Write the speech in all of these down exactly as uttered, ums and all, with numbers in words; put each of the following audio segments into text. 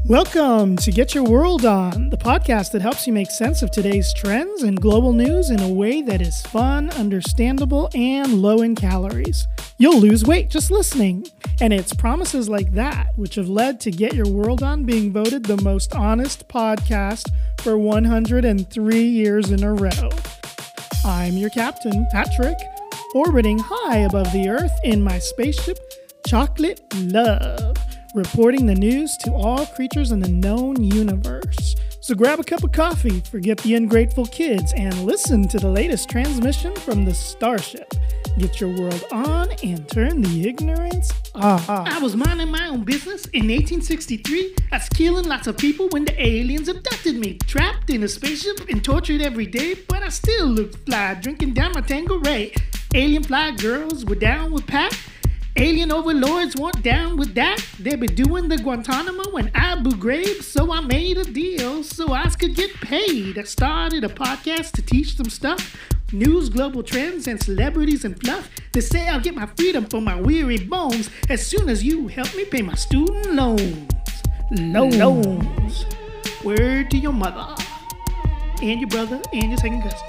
Welcome to Get Your World On, the podcast that helps you make sense of today's trends and global news in a way that is fun, understandable, and low in calories. You'll lose weight just listening. And it's promises like that which have led to Get Your World On being voted the most honest podcast for one hundred three years in a row. I'm your captain, Patrick, orbiting high above the earth in my spaceship, Chocolate Love, reporting the news to all creatures in the known universe. So grab a cup of coffee, forget the ungrateful kids, and listen to the latest transmission from the starship. Get your world on and turn the ignorance off. I was minding my own business in eighteen sixty-three. I was killing lots of people when the aliens abducted me. Trapped in a spaceship and tortured every day, but I still looked fly, drinking down my Tanqueray. Alien fly girls were down with Pat. Alien overlords weren't down with that. They be doing the Guantanamo and Abu Ghraib, so I made a deal so I could get paid. I started a podcast to teach them stuff. News, global trends, and celebrities and fluff. They say I'll get my freedom for my weary bones as soon as you help me pay my student loans. Loans. loans. Word to your mother and your brother and your second cousin.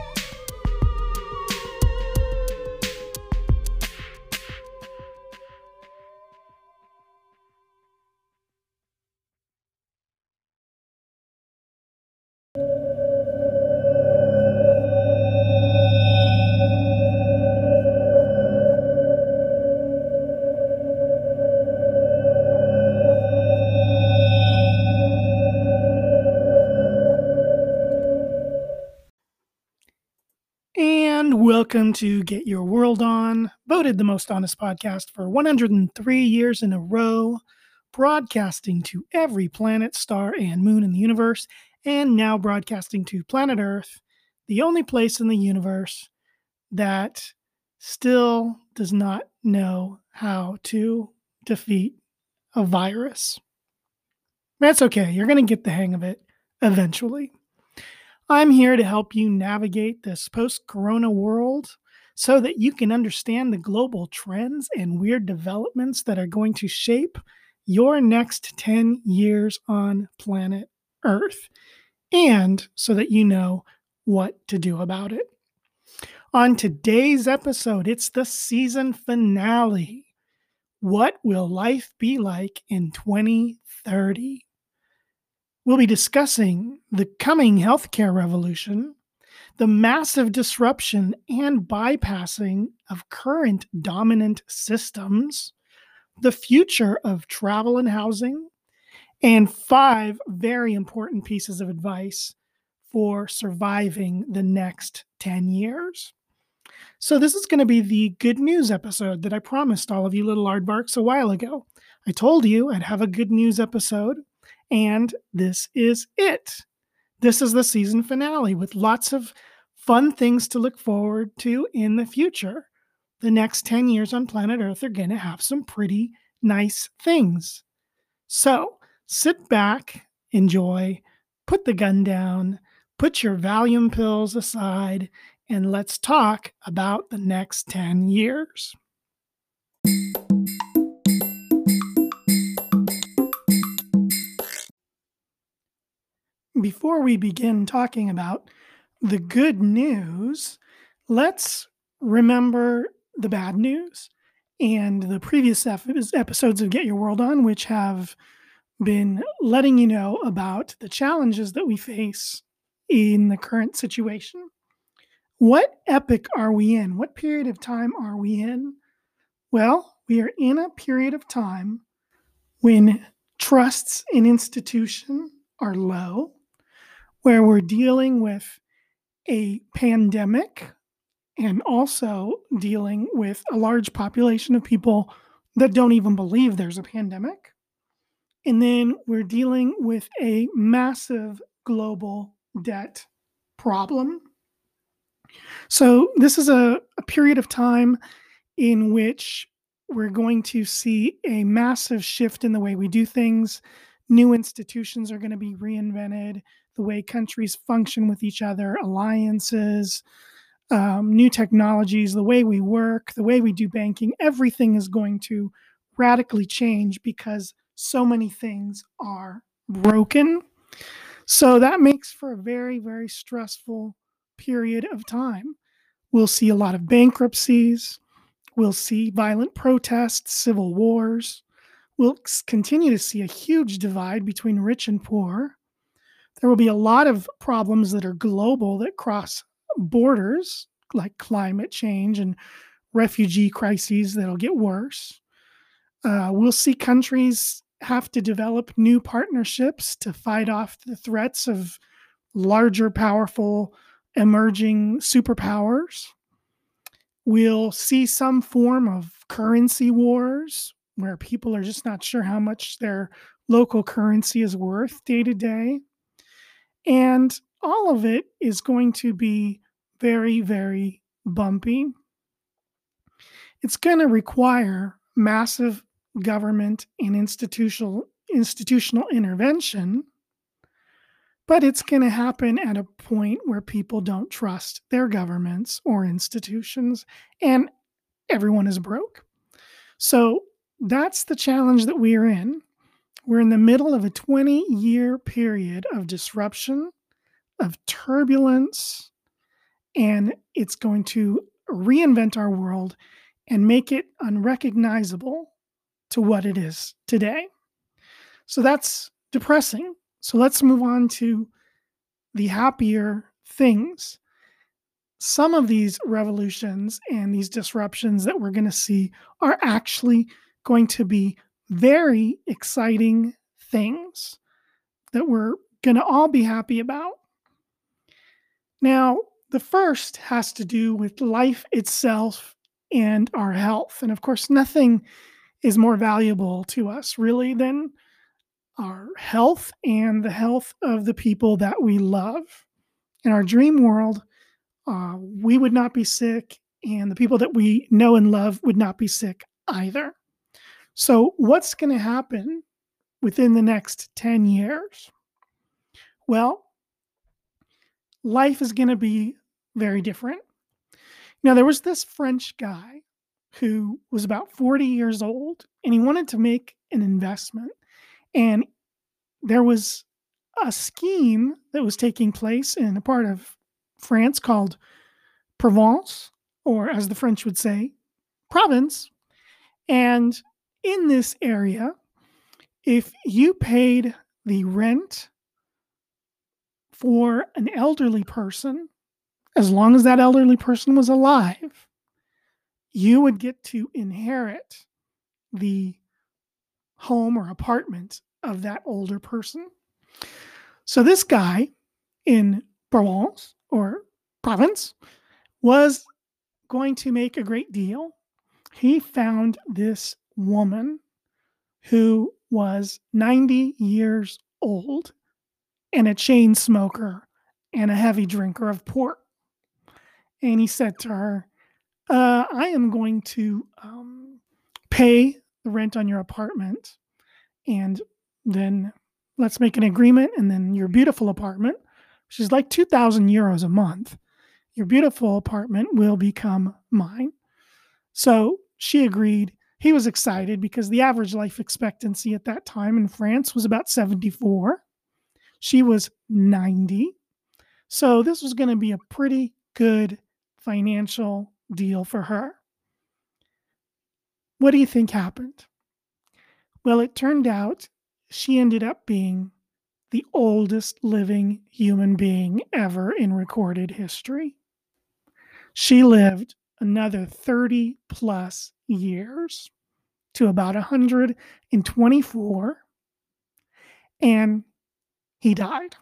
Welcome to Get Your World On, voted the most honest podcast for one hundred three years in a row, broadcasting to every planet, star, and moon in the universe, and now broadcasting to planet Earth, the only place in the universe that still does not know how to defeat a virus. That's okay. You're going to get the hang of it eventually. I'm here to help you navigate this post-corona world so that you can understand the global trends and weird developments that are going to shape your next ten years on planet Earth, and so that you know what to do about it. On today's episode, it's the season finale. What will life be like in twenty thirty? We'll be discussing the coming healthcare revolution, the massive disruption and bypassing of current dominant systems, the future of travel and housing, and five very important pieces of advice for surviving the next ten years. So this is going to be the good news episode that I promised all of you little aardvarks a while ago. I told you I'd have a good news episode. And this is it. This is the season finale with lots of fun things to look forward to in the future. The next ten years on planet Earth are going to have some pretty nice things. So sit back, enjoy, put the gun down, put your Valium pills aside, and let's talk about the next ten years. Before we begin talking about the good news, let's remember the bad news and the previous episodes of Get Your World On, which have been letting you know about the challenges that we face in the current situation. What epoch are we in? What period of time are we in? Well, we are in a period of time when trusts in institutions are low, where we're dealing with a pandemic and also dealing with a large population of people that don't even believe there's a pandemic. And then we're dealing with a massive global debt problem. So this is a, a period of time in which we're going to see a massive shift in the way we do things. New institutions are going to be reinvented. The way countries function with each other, alliances, um, new technologies, the way we work, the way we do banking, everything is going to radically change because so many things are broken. So that makes for a very, very stressful period of time. We'll see a lot of bankruptcies. We'll see violent protests, civil wars. We'll continue to see a huge divide between rich and poor. There will be a lot of problems that are global that cross borders, like climate change and refugee crises that'll get worse. Uh, we'll see countries have to develop new partnerships to fight off the threats of larger, powerful, emerging superpowers. We'll see some form of currency wars where people are just not sure how much their local currency is worth day to day. And all of it is going to be very, very bumpy. It's going to require massive government and institutional institutional intervention, but it's going to happen at a point where people don't trust their governments or institutions, and everyone is broke. So that's the challenge that we are in. We're in the middle of a twenty-year period of disruption, of turbulence, and it's going to reinvent our world and make it unrecognizable to what it is today. So that's depressing. So let's move on to the happier things. Some of these revolutions and these disruptions that we're going to see are actually going to be very exciting things that we're going to all be happy about. Now, the first has to do with life itself and our health. And of course, nothing is more valuable to us really than our health and the health of the people that we love. In our dream world, uh, we would not be sick, and the people that we know and love would not be sick either. So what's going to happen within the next ten years? Well, life is going to be very different. Now, there was this French guy who was about forty years old, and he wanted to make an investment. And there was a scheme that was taking place in a part of France called Provence, or as the French would say, province. And in this area, if you paid the rent for an elderly person, as long as that elderly person was alive, you would get to inherit the home or apartment of that older person. So this guy in Provence or province was going to make a great deal. He found this woman who was ninety years old and a chain smoker and a heavy drinker of port. And he said to her, uh, I am going to um, pay the rent on your apartment, and then let's make an agreement, and then your beautiful apartment, which is like two thousand euros a month, your beautiful apartment will become mine. So she agreed. He was excited because the average life expectancy at that time in France was about seventy-four. She was ninety. So this was going to be a pretty good financial deal for her. What do you think happened? Well, it turned out she ended up being the oldest living human being ever in recorded history. She lived another thirty plus years to about one hundred twenty-four, and he died.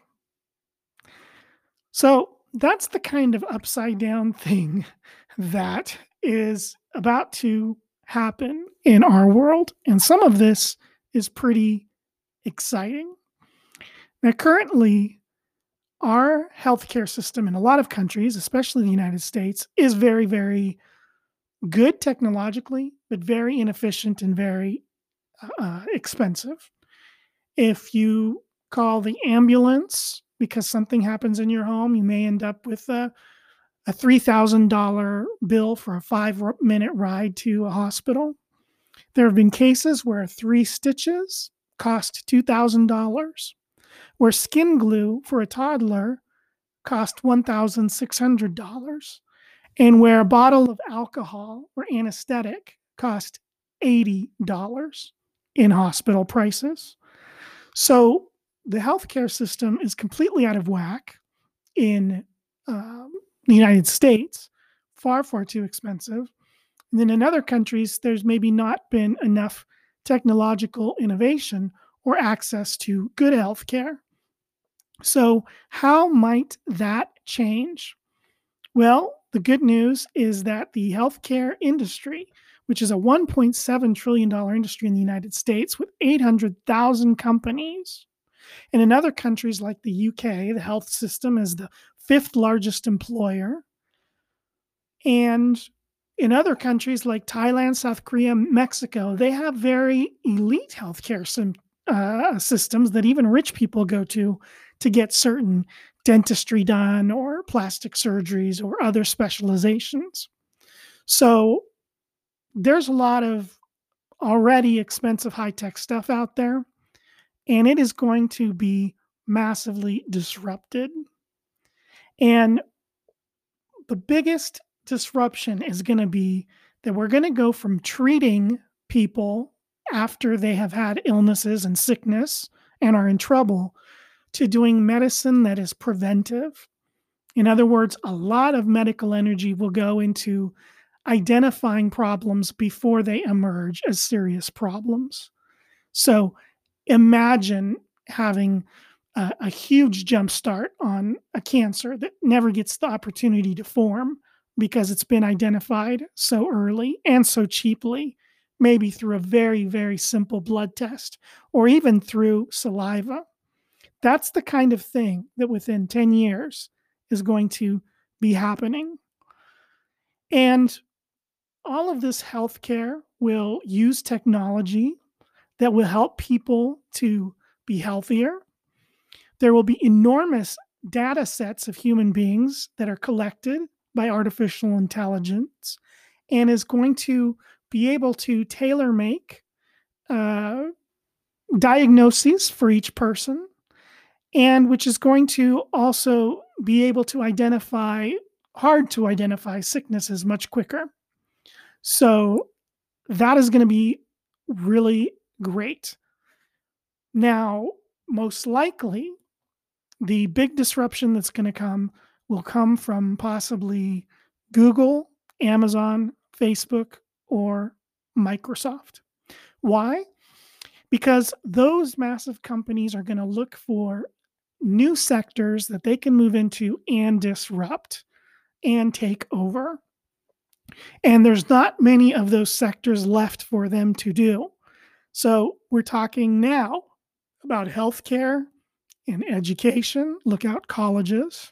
So that's the kind of upside down thing that is about to happen in our world. And some of this is pretty exciting. Now, currently, our healthcare system in a lot of countries, especially the United States, is very, very good technologically, but very inefficient and very uh, expensive. If you call the ambulance because something happens in your home, you may end up with a, a three thousand dollars bill for a five-minute ride to a hospital. There have been cases where three stitches cost two thousand dollars, where skin glue for a toddler cost one thousand six hundred dollars, and where a bottle of alcohol or anesthetic cost eighty dollars in hospital prices. So the healthcare system is completely out of whack in um, the United States, far, far too expensive. And then in other countries, there's maybe not been enough technological innovation or access to good healthcare. So how might that change? Well, the good news is that the healthcare industry, which is a one point seven trillion dollars industry in the United States with eight hundred thousand companies, and in other countries like the U K, the health system is the fifth largest employer. And in other countries like Thailand, South Korea, Mexico, they have very elite healthcare sim- uh, systems that even rich people go to to get certain dentistry done or plastic surgeries or other specializations. So there's a lot of already expensive high-tech stuff out there, and it is going to be massively disrupted. And the biggest disruption is going to be that we're going to go from treating people after they have had illnesses and sickness and are in trouble to doing medicine that is preventive. In other words, a lot of medical energy will go into identifying problems before they emerge as serious problems. So imagine having a, a huge jump start on a cancer that never gets the opportunity to form because it's been identified so early and so cheaply, maybe through a very, very simple blood test or even through saliva. That's the kind of thing that within ten years is going to be happening. And all of this healthcare will use technology that will help people to be healthier. There will be enormous data sets of human beings that are collected by artificial intelligence and is going to be able to tailor make uh, diagnoses for each person, and which is going to also be able to identify hard to identify sicknesses much quicker. So that is going to be really great. Now, most likely, the big disruption that's going to come will come from possibly Google, Amazon, Facebook, or Microsoft. Why? Because those massive companies are going to look for new sectors that they can move into and disrupt and take over. And there's not many of those sectors left for them to do. So we're talking now about healthcare and education. Look out, colleges.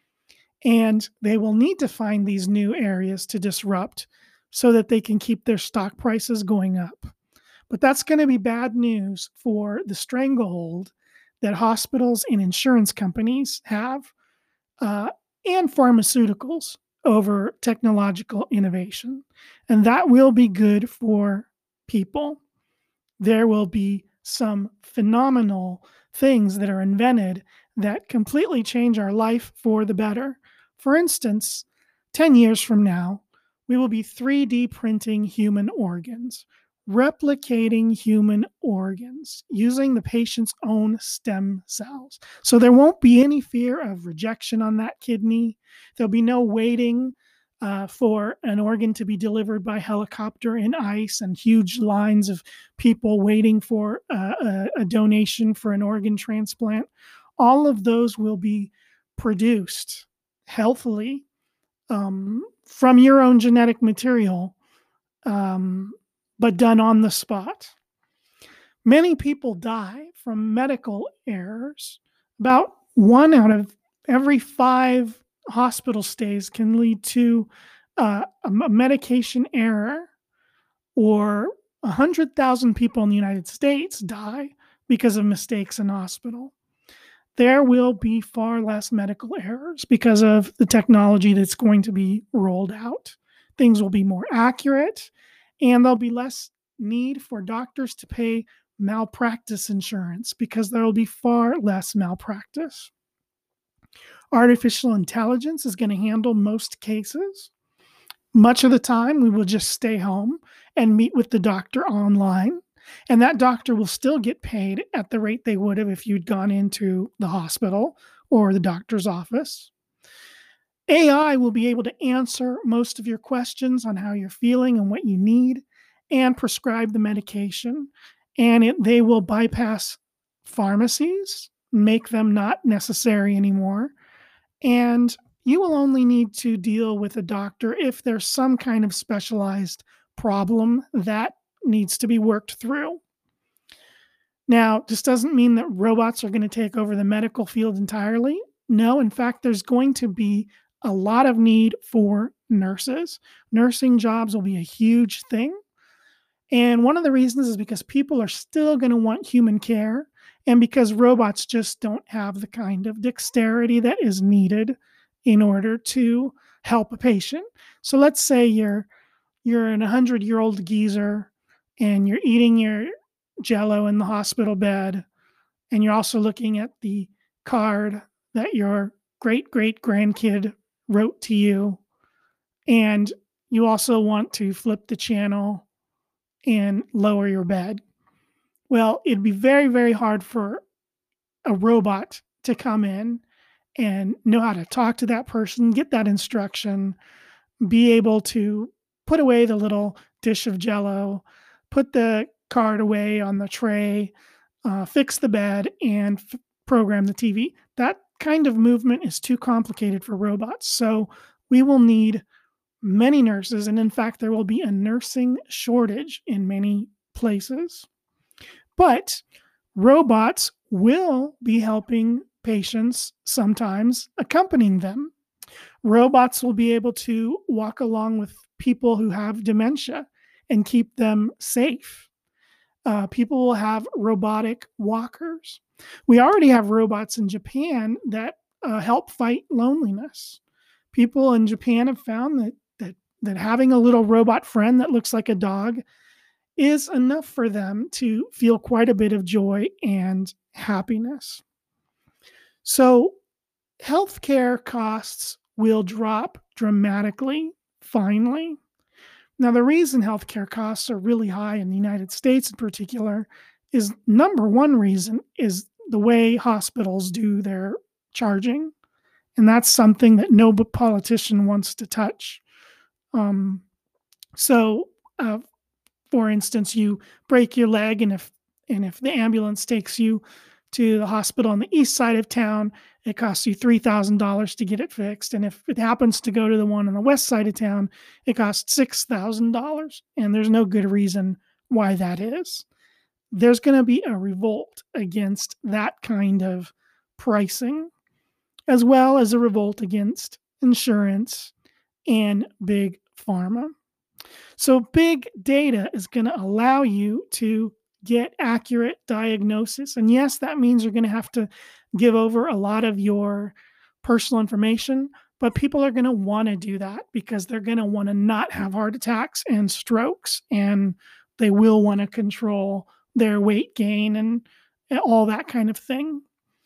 And they will need to find these new areas to disrupt so that they can keep their stock prices going up. But that's going to be bad news for the stranglehold that hospitals and insurance companies have, uh, and pharmaceuticals over technological innovation. And that will be good for people. There will be some phenomenal things that are invented that completely change our life for the better. For instance, ten years from now, we will be three D printing human organs, replicating human organs using the patient's own stem cells. So there won't be any fear of rejection on that kidney. There'll be no waiting uh, for an organ to be delivered by helicopter in ice and huge lines of people waiting for uh, a, a donation for an organ transplant. All of those will be produced healthily um, from your own genetic material, um, but done on the spot. Many people die from medical errors. About one out of every five hospital stays can lead to uh, a medication error, or one hundred thousand people in the United States die because of mistakes in hospital. There will be far less medical errors because of the technology that's going to be rolled out. Things will be more accurate, and there'll be less need for doctors to pay malpractice insurance because there will be far less malpractice. Artificial intelligence is going to handle most cases. Much of the time, we will just stay home and meet with the doctor online, and that doctor will still get paid at the rate they would have if you'd gone into the hospital or the doctor's office. A I will be able to answer most of your questions on how you're feeling and what you need and prescribe the medication. And it, they will bypass pharmacies, make them not necessary anymore. And you will only need to deal with a doctor if there's some kind of specialized problem that needs to be worked through. Now, this doesn't mean that robots are going to take over the medical field entirely. No, in fact, there's going to be a lot of need for nurses. Nursing jobs will be a huge thing. And one of the reasons is because people are still going to want human care, and because robots just don't have the kind of dexterity that is needed in order to help a patient. So let's say you're you're an hundred-year-old geezer and you're eating your Jell-O in the hospital bed, and you're also looking at the card that your great-great-grandkid wrote to you, and you also want to flip the channel and lower your bed. Well, it'd be very, very hard for a robot to come in and know how to talk to that person, get that instruction, be able to put away the little dish of Jell-O, put the card away on the tray, uh, fix the bed, and f- program the T V. That kind of movement is too complicated for robots. So we will need many nurses, and in fact, there will be a nursing shortage in many places. But robots will be helping patients, sometimes accompanying them. Robots will be able to walk along with people who have dementia and keep them safe. Uh, people will have robotic walkers. We already have robots in Japan that uh, help fight loneliness. People in Japan have found that, that that having a little robot friend that looks like a dog is enough for them to feel quite a bit of joy and happiness. So healthcare costs will drop dramatically, finally. Now, the reason healthcare costs are really high in the United States in particular is, number one reason is the way hospitals do their charging. And that's something that no politician wants to touch. Um, so, uh, for instance, you break your leg, and if and if the ambulance takes you to the hospital on the east side of town, it costs you three thousand dollars to get it fixed. And if it happens to go to the one on the west side of town, it costs six thousand dollars. And there's no good reason why that is. There's going to be a revolt against that kind of pricing, as well as a revolt against insurance and big pharma. So big data is going to allow you to get accurate diagnosis. And yes, that means you're going to have to give over a lot of your personal information, but people are going to want to do that because they're going to want to not have heart attacks and strokes, and they will want to control their weight gain and all that kind of thing.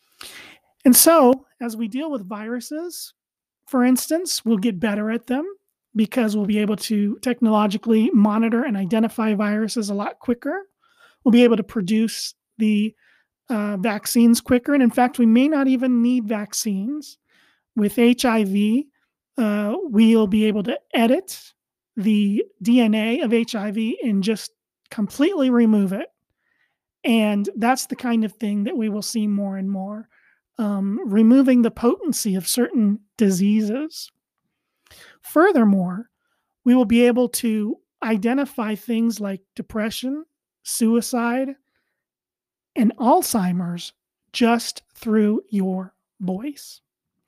And so as we deal with viruses, for instance, we'll get better at them because we'll be able to technologically monitor and identify viruses a lot quicker. We'll be able to produce the uh, vaccines quicker. And in fact, we may not even need vaccines. With H I V, uh, we'll be able to edit the D N A of H I V and just completely remove it. And that's the kind of thing that we will see more and more, um, removing the potency of certain diseases. Furthermore, we will be able to identify things like depression, suicide, and Alzheimer's just through your voice.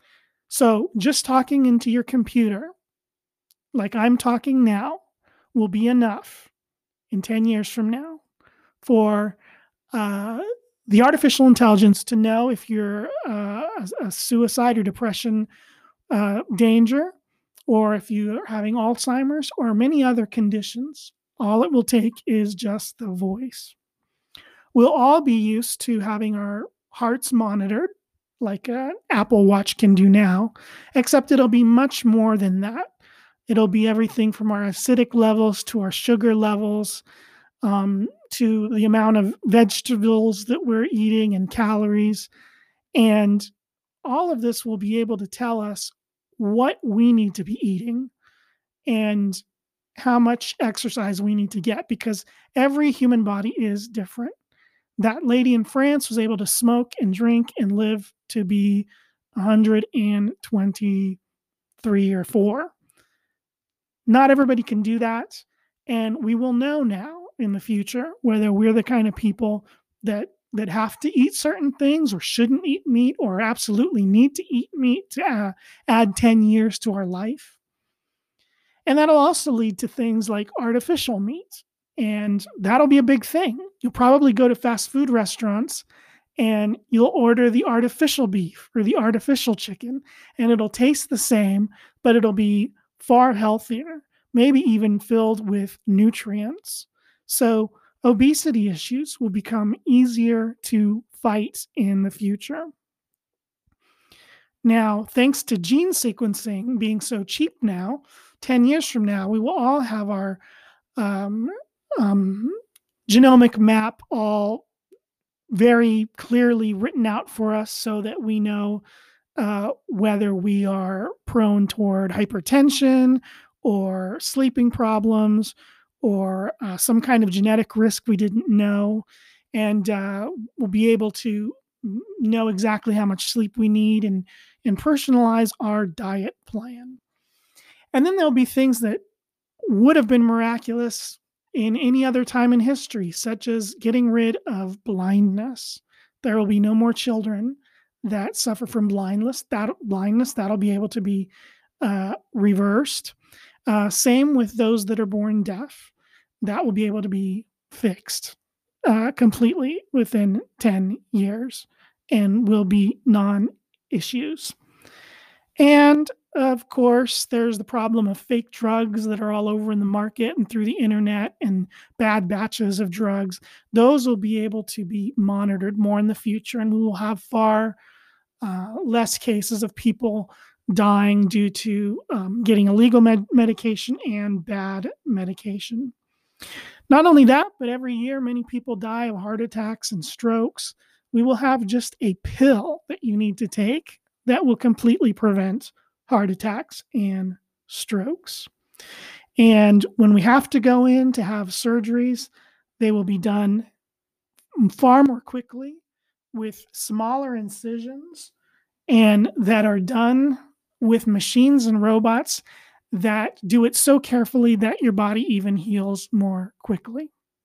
So just talking into your computer, like I'm talking now, will be enough in ten years from now for uh, the artificial intelligence to know if you're uh, a, a suicide or depression uh, danger, or if you're having Alzheimer's or many other conditions. All it will take is just the voice. We'll all be used to having our hearts monitored like an Apple Watch can do now, except it'll be much more than that. It'll be everything from our acidic levels to our sugar levels, um, to the amount of vegetables that we're eating and calories. And all of this will be able to tell us what we need to be eating and how much exercise we need to get, because every human body is different. That lady in France was able to smoke and drink and live to be one hundred twenty-three or four. Not everybody can do that. And we will know now in the future whether we're the kind of people that that have to eat certain things or shouldn't eat meat or absolutely need to eat meat to uh, add ten years to our life. And that'll also lead to things like artificial meat. And that'll be a big thing. You'll probably go to fast food restaurants and you'll order the artificial beef or the artificial chicken, and it'll taste the same, but it'll be far healthier, maybe even filled with nutrients. So obesity issues will become easier to fight in the future. Now, thanks to gene sequencing being so cheap now, ten years from now, we will all have our um, um, genomic map all very clearly written out for us so that we know uh, whether we are prone toward hypertension or sleeping problems or uh, some kind of genetic risk we didn't know. And uh, we'll be able to know exactly how much sleep we need and, and personalize our diet plan. And then there'll be things that would have been miraculous in any other time in history, such as getting rid of blindness. There will be no more children that suffer from blindness. That blindness that'll be able to be uh, reversed. Uh, same with those that are born deaf. That will be able to be fixed uh, completely within ten years and will be non-issues. And of course, there's the problem of fake drugs that are all over in the market and through the internet and bad batches of drugs. Those will be able to be monitored more in the future, and we will have far uh, less cases of people dying due to um, getting illegal med- medication and bad medication. Not only that, but every year many people die of heart attacks and strokes. We will have just a pill that you need to take that will completely prevent heart attacks and strokes. And when we have to go in to have surgeries, they will be done far more quickly with smaller incisions and that are done with machines and robots that do it so carefully that your body even heals more quickly.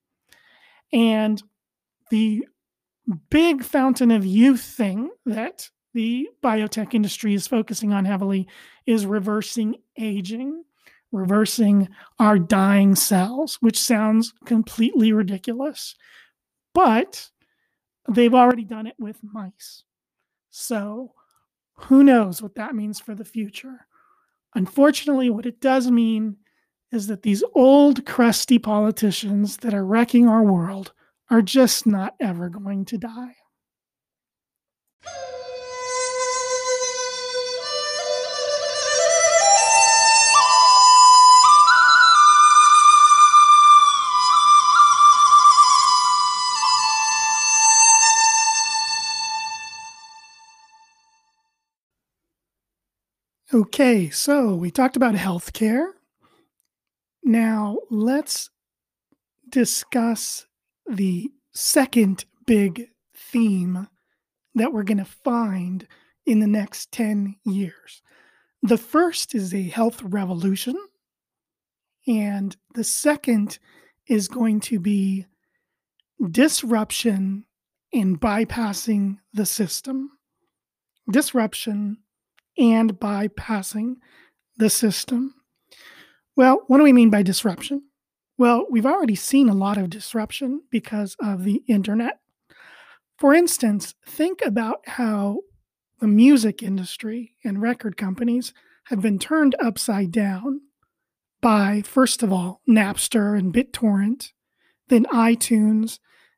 And the big fountain of youth thing that the biotech industry is focusing on heavily is reversing aging, reversing our dying cells, which sounds completely ridiculous, but they've already done it with mice. So who knows what that means for the future? Unfortunately, what it does mean is that these old, crusty politicians that are wrecking our world are just not ever going to die. Okay, so we talked about healthcare. Now let's discuss the second big theme that we're going to find in the next ten years. The first is a health revolution, and the second is going to be disruption in bypassing the system. Disruption and bypassing the system. Well, what do we mean by disruption? Well, we've already seen a lot of disruption because of the internet. For instance, think about how the music industry and record companies have been turned upside down by, first of all, Napster and BitTorrent, then iTunes,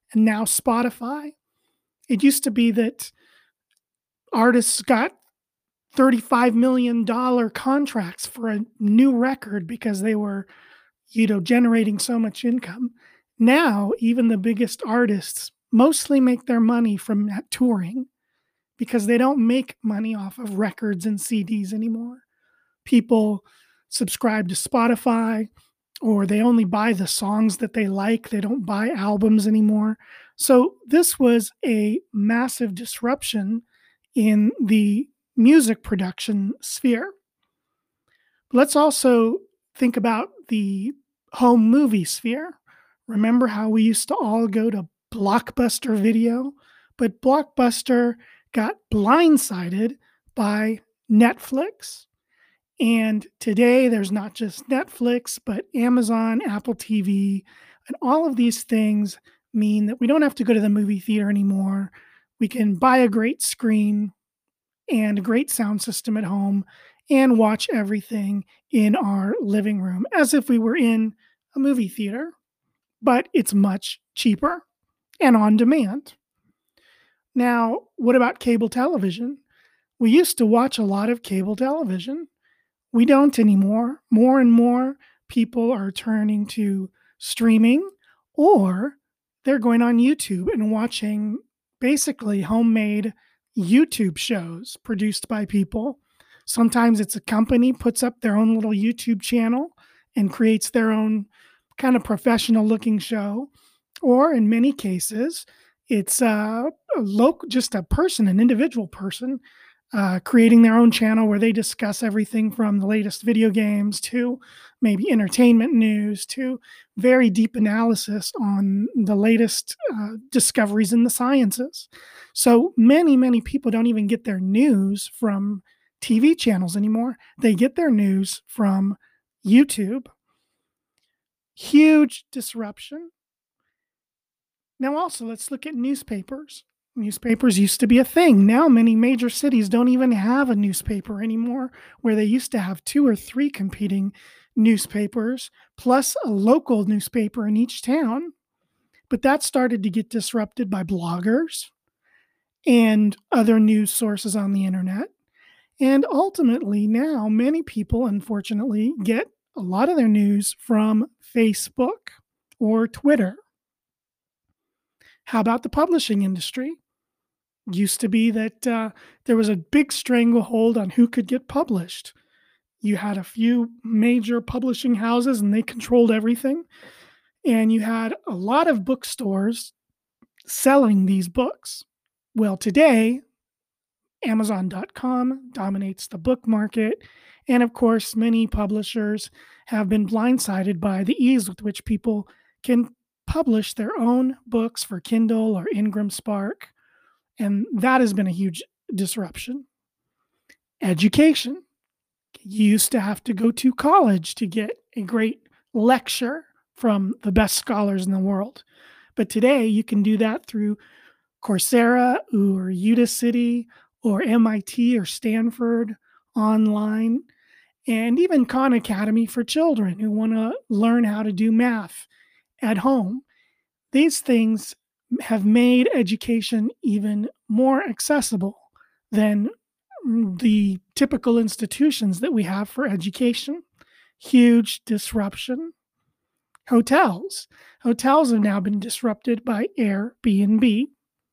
and now Spotify. It used to be that artists got thirty-five million dollars contracts for a new record because they were, you know, generating so much income. Now, even the biggest artists mostly make their money from touring because they don't make money off of records and C Ds anymore. People subscribe to Spotify, or they only buy the songs that they like. They don't buy albums anymore. So this was a massive disruption in the music production sphere. Let's also think about the home movie sphere. Remember how we used to all go to Blockbuster Video? But Blockbuster got blindsided by Netflix. And today there's not just Netflix, but Amazon, Apple T V, and all of these things mean that we don't have to go to the movie theater anymore. We can buy a great screen and a great sound system at home and watch everything in our living room as if we were in a movie theater, but it's much cheaper and on demand. Now, what about cable television? We used to watch a lot of cable television. We don't anymore. More and more people are turning to streaming, or they're going on YouTube and watching basically homemade YouTube shows produced by people. Sometimes it's a company puts up their own little YouTube channel and creates their own kind of professional looking show. Or in many cases, it's uh, a local, just a person, an individual person, uh, creating their own channel where they discuss everything from the latest video games to maybe entertainment news to very deep analysis on the latest uh, discoveries in the sciences. So many, many people don't even get their news from T V channels anymore. They get their news from YouTube. Huge disruption. Now also, let's look at newspapers. Newspapers used to be a thing. Now many major cities don't even have a newspaper anymore, where they used to have two or three competing newspapers, plus a local newspaper in each town. But that started to get disrupted by bloggers and other news sources on the internet. And ultimately, now many people, unfortunately, get a lot of their news from Facebook or Twitter. How about the publishing industry? Used to be that uh, there was a big stranglehold on who could get published. You had a few major publishing houses and they controlled everything. And you had a lot of bookstores selling these books. Well, today, Amazon dot com dominates the book market. And of course, many publishers have been blindsided by the ease with which people can publish their own books for Kindle or Ingram Spark. And that has been a huge disruption. Education. You used to have to go to college to get a great lecture from the best scholars in the world. But today you can do that through Coursera or Udacity or M I T or Stanford online, and even Khan Academy for children who want to learn how to do math at home. These things have made education even more accessible than the typical institutions that we have for education. Huge disruption. Hotels. Hotels have now been disrupted by Airbnb.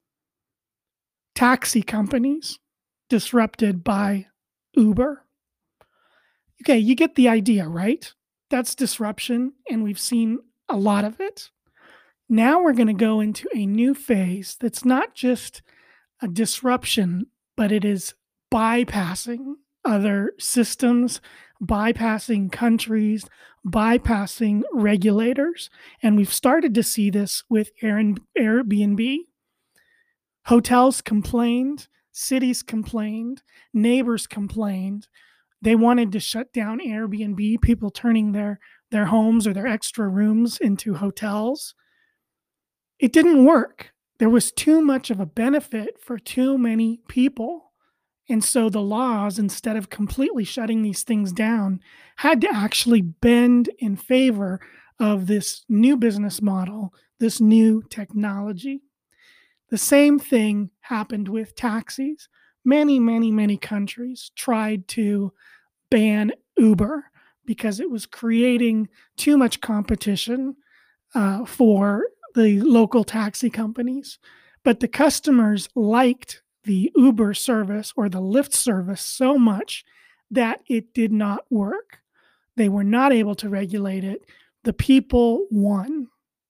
Taxi companies disrupted by Uber. Okay, you get the idea, right? That's disruption, and we've seen a lot of it. Now we're going to go into a new phase that's not just a disruption, but it is bypassing other systems, bypassing countries, bypassing regulators. And we've started to see this with Airbnb. Hotels complained, cities complained, neighbors complained. They wanted to shut down Airbnb, people turning their, their homes or their extra rooms into hotels. It didn't work. There was too much of a benefit for too many people. And so the laws, instead of completely shutting these things down, had to actually bend in favor of this new business model, this new technology. The same thing happened with taxis. Many, many, many countries tried to ban Uber because it was creating too much competition uh, for the local taxi companies. But the customers liked the Uber service or the Lyft service so much that it did not work. They were not able to regulate it. The people won.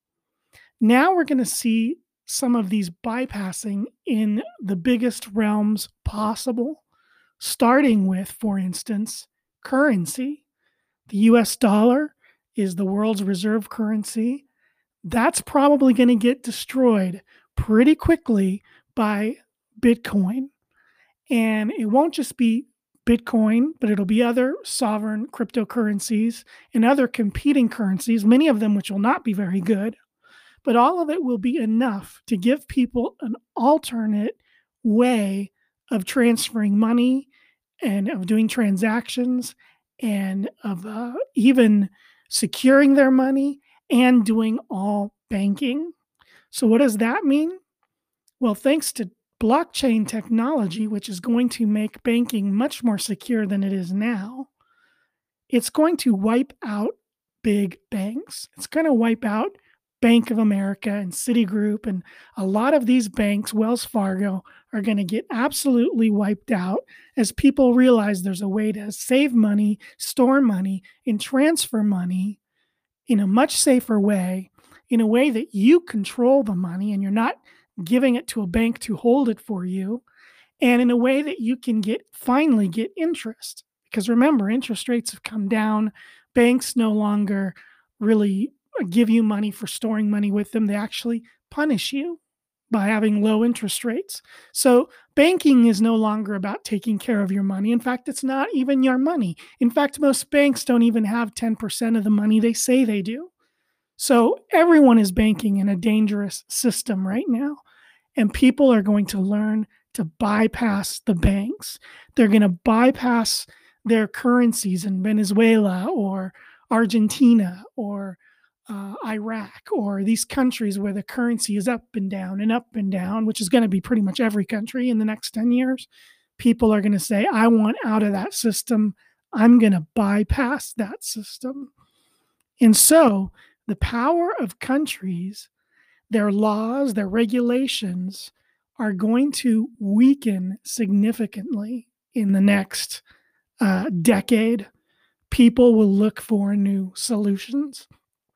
Now we're going to see some of these bypassing in the biggest realms possible, starting with, for instance, currency. The U S dollar is the world's reserve currency. That's probably going to get destroyed pretty quickly by Bitcoin. And it won't just be Bitcoin, but it'll be other sovereign cryptocurrencies and other competing currencies, many of them which will not be very good. But all of it will be enough to give people an alternate way of transferring money and of doing transactions and of uh, even securing their money and doing all banking. So what does that mean? Well, thanks to blockchain technology, which is going to make banking much more secure than it is now, it's going to wipe out big banks. It's going to wipe out Bank of America and Citigroup, and a lot of these banks, Wells Fargo, are going to get absolutely wiped out as people realize there's a way to save money, store money, and transfer money in a much safer way, in a way that you control the money and you're not giving it to a bank to hold it for you, and in a way that you can get finally get interest. Because remember, interest rates have come down. Banks no longer really give you money for storing money with them. They actually punish you by having low interest rates. So banking is no longer about taking care of your money. In fact, it's not even your money. In fact, most banks don't even have ten percent of the money they say they do. So everyone is banking in a dangerous system right now. And people are going to learn to bypass the banks. They're going to bypass their currencies in Venezuela or Argentina or uh, Iraq or these countries where the currency is up and down and up and down, which is going to be pretty much every country in the next ten years. People are going to say, I want out of that system. I'm going to bypass that system. And so the power of countries, their laws, their regulations are going to weaken significantly in the next uh, decade. People will look for new solutions.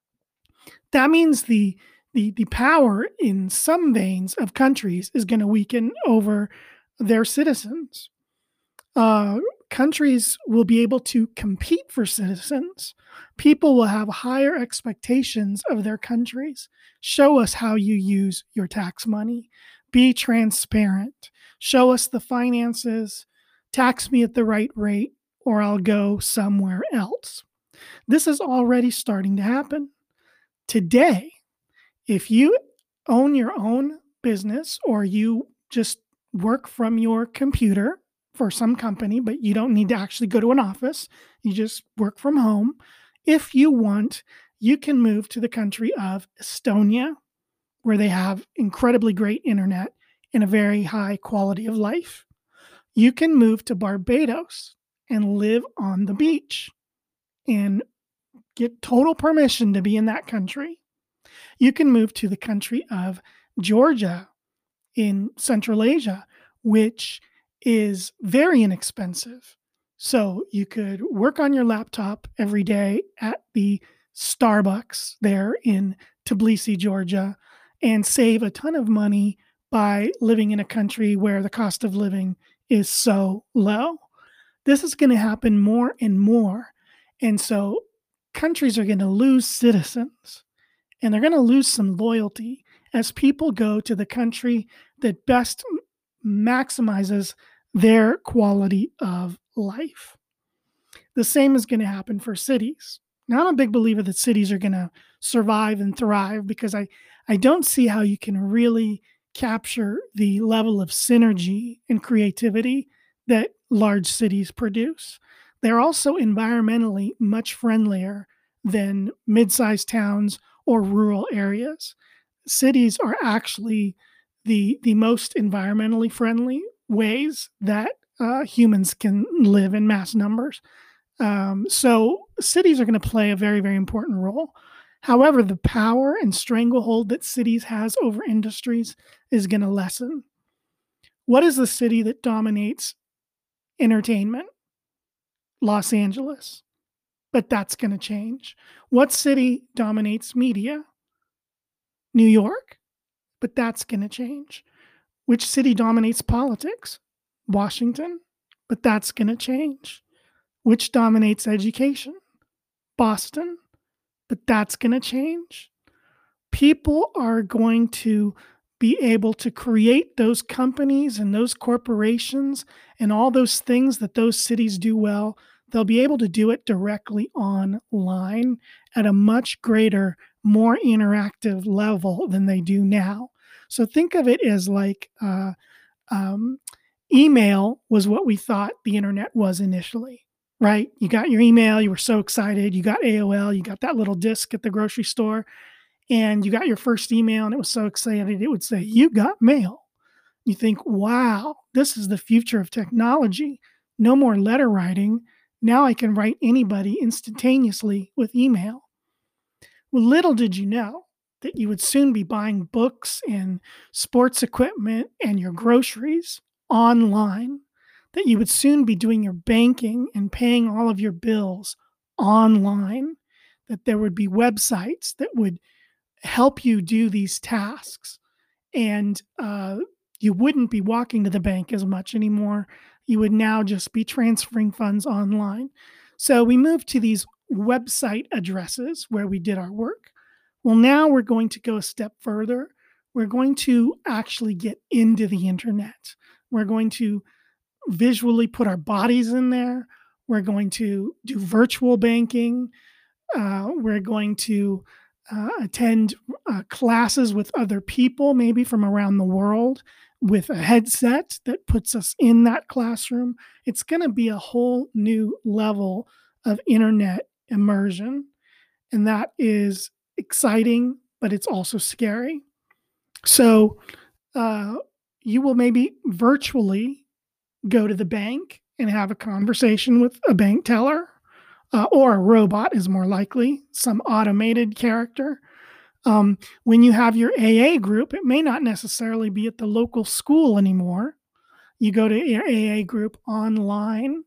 That means the, the, the power in some veins of countries is going to weaken over their citizens. Uh, countries will be able to compete for citizens. People will have higher expectations of their countries. Show us how you use your tax money. Be transparent. Show us the finances. Tax me at the right rate, or I'll go somewhere else. This is already starting to happen. Today, if you own your own business or you just work from your computer for some company, but you don't need to actually go to an office, you just work from home. If you want, you can move to the country of Estonia, where they have incredibly great internet and a very high quality of life. You can move to Barbados and live on the beach and get total permission to be in that country. You can move to the country of Georgia in Central Asia, which is very inexpensive. So you could work on your laptop every day at the Starbucks there in Tbilisi, Georgia, and save a ton of money by living in a country where the cost of living is so low. This is going to happen more and more. And so countries are going to lose citizens, and they're going to lose some loyalty as people go to the country that best maximizes their quality of life. The same is going to happen for cities. Now, I'm a big believer that cities are going to survive and thrive because I, I don't see how you can really capture the level of synergy and creativity that large cities produce. They're also environmentally much friendlier than mid-sized towns or rural areas. Cities are actually the the most environmentally friendly ways that uh, humans can live in mass numbers. Um, so cities are going to play a very, very important role. However, the power and stranglehold that cities has over industries is going to lessen. What is the city that dominates entertainment? Los Angeles. But that's going to change. What city dominates media? New York. But that's going to change. Which city dominates politics? Washington. But that's going to change. Which dominates education? Boston. But that's going to change. People are going to be able to create those companies and those corporations and all those things that those cities do well. They'll be able to do it directly online at a much greater, more interactive level than they do now. So think of it as like uh, um, email was what we thought the internet was initially, right? You got your email, you were so excited, you got A O L, you got that little disc at the grocery store, and you got your first email and it was so excited, it would say, "You got mail." You think, wow, this is the future of technology. No more letter writing. Now I can write anybody instantaneously with email. Well, little did you know that you would soon be buying books and sports equipment and your groceries online, that you would soon be doing your banking and paying all of your bills online, that there would be websites that would help you do these tasks. And uh, you wouldn't be walking to the bank as much anymore. You would now just be transferring funds online. So we moved to these website addresses where we did our work. Well, now we're going to go a step further. We're going to actually get into the internet. We're going to visually put our bodies in there. We're going to do virtual banking. Uh, we're going to uh, attend uh, classes with other people, maybe from around the world, with a headset that puts us in that classroom. It's going to be a whole new level of internet immersion. And that is exciting, but it's also scary. So uh, you will maybe virtually go to the bank and have a conversation with a bank teller, uh, or a robot is more likely, some automated character. Um, when you have your A A group, it may not necessarily be at the local school anymore. You go to your A A group online,